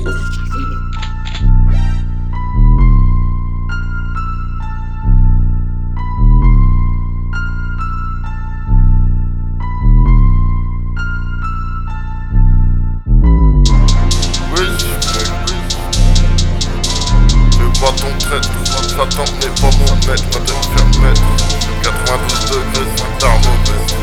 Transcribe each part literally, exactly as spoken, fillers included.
Ton traître, Satan n'est pas mon maître, va te faire mettre quatre-vingt-douze degrés, c'est un thermomètre.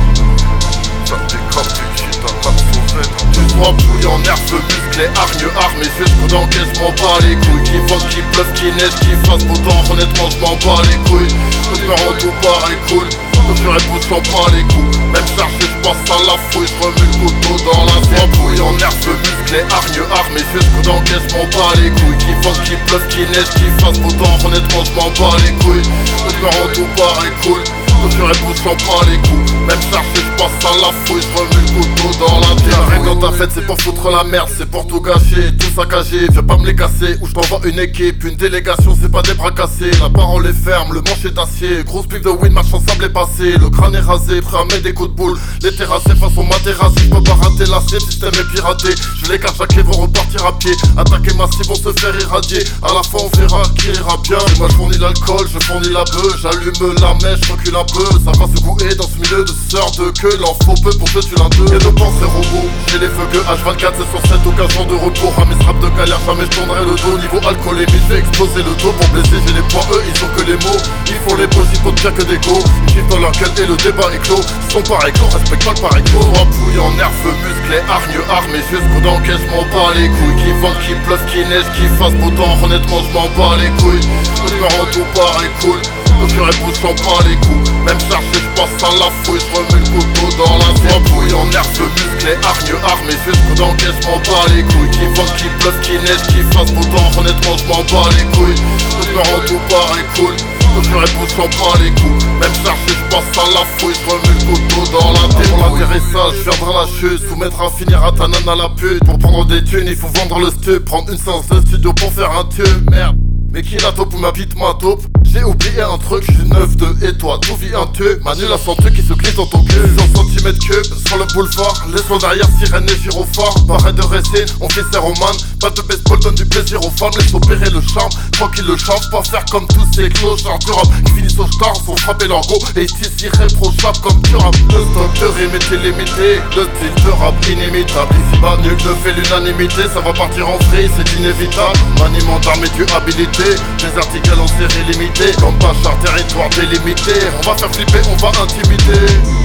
Ça décope du shit, un rap sauvette. Tu sois bouillant, nerveux, musclé, hargne, armé, jusqu'au d'encaisse, m'en bats les couilles. Qui vente, qui pleuve, qui neige, qui fasse beau temps, honnêtement j'm'en bats les couilles. Je me rends tout pareil cool, je ferai pousse, j'en bats les coups. Même chargé, j'passe à la fouille, j'remue le couteau dans la soie. Bouillant, nerveux, musclé, hargne, armé, jusqu'au d'encaisse, m'en bats les couilles. Qui vente, qui pleuve, qui neige, qui fasse beau temps, honnêtement j'm'en bats les couilles. Je me rends tout pareil cool, je ferai pousse, j'en bats les coups. Même chargé, j'passe à la fouille, j'remue le couteau dans la tête. Rien dans ta fête, c'est pour foutre la merde, c'est pour tout gâcher, tout saccager. Viens pas me les casser, ou j't'envoie une équipe, une délégation, c'est pas des bras cassés. La parole est ferme, le manche est d'acier. Grosse pipe de weed, marche en sable est passé. Le crâne est rasé, prêt à mettre des coups de boule. Les terrassés façon materassé, j'peux pas rater la cible, système est piraté. Je les cache à clé, vont repartir à pied. Attaquer ma cible, vont se faire irradier. À la fin on verra qui ira bien. Moi je fournis l'alcool, je fournis la bœuf. J'allume la mèche, je recule un peu. Ça va secouer dans ce milieu de sœurs de queue. L'en faut peu pour que tu l'un d'eux. Et de penser robot, j'ai les feux que H vingt-quatre, c'est sur sept occasions de repos. À mes straps de galère, jamais je tournerai le dos. Niveau alcoolémie, je vais exploser le dos. Pour blesser, j'ai les points, eux, ils ont que les mots. Ils font les beaux, ils font bien que des go. Ils kiffent dans leur gueule et le débat est clos. Ils sont pareils clos, respecte pas le pareil clos. Pouillant, nerveux, musclé, hargne, armé, jusqu'au d'encaisse, m'en bats les couilles. Qui vente, qui pleuve, qui neige, qui fasse beau temps, honnêtement, j'm'en bats les couilles. Je me rends tout pareil cool, je ferai pousse, j'en bats les coups. Même chargé, j'passe à la fouille, j'remue le couteau dans la soie. Pouillant, nerveux, musclé, hargne, armé, jusqu'au d'encaisse, m'en bats les couilles. Qui vente, qui pleuve, qui neige, qui fasse beau temps, honnêtement, j'm'en bats les couilles. Je me rends tout pareil cool, je ferai pousse, j'en bats les coups. Même chargé, j'passe à la fouille, j'remue le couteau dans la tête. Pour l'atterrissage, viendra la chute, soumettre à finir à ta nana la pute. Pour prendre des thunes, il faut vendre le stup, prendre une séance de studio pour faire un tube. Merde, mais qui la taupe ou ma bite ma taupe? J'ai oublié un truc, j'suis neuf deux et toi, tout vit un tube. Manu la santé qui se glisse dans ton cul, cent centimètres cube sur le boulevard. Laisse-moi derrière, sirène et gyrophare. Barrette de racine, on fait ses romans. Pas de baseball, donne du plaisir aux femmes. Laisse opérer le charme, tranquille le charme. Pas faire comme tous ces clochards du rap qui finissent au star sans frapper leur go. Et ici irréprochable comme tu rap. Le stock de rime est illimité, le style de rap inimitable. Ici bas nul ne fait l'unanimité, ça va partir en vrille, c'est inévitable. Maniement d'armes et du habilité, des articles en série limitée. Comme Bachar, territoire délimité. On va faire flipper, on va intimider.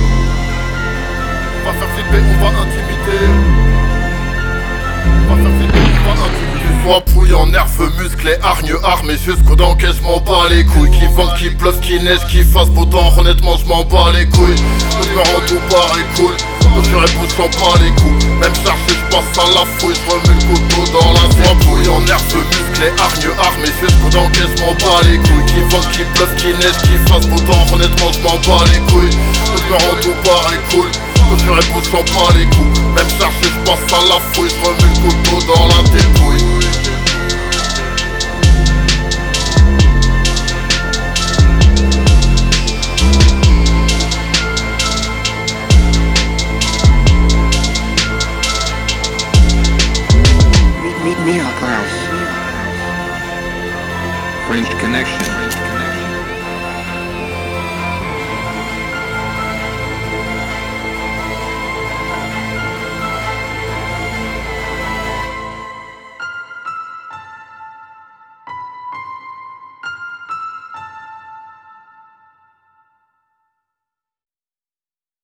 On va faire flipper, on va intimider. On va faire flipper, on va intimider. Sois pouillant, nerveux, musclé, hargne, armé, jusqu'au d'encaisse, j'm'en bats les couilles. Qui vente, qui pleuve, qui neige, qui fasse beau temps, honnêtement j'm'en bats les couilles. Je me rends tout pareil cool, je ferai pousse, j'en bats les coups. Même chargé, j'passe à la fouille, j'remue le couteau dans la soie. Pouillant, nerveux, musclé, hargne, armé, jusqu'au d'encaisse, j'm'en bats les couilles. Qui vente, qui pleuve, qui neige, qui fasse beau temps, honnêtement j'm'en bats les couilles. Je me rends tout pareil cool, je ferai pousse, j'en bats les coups. Même chargé, j'passe à la fouille, j'remue le couteau dans la dépouille. French Connection.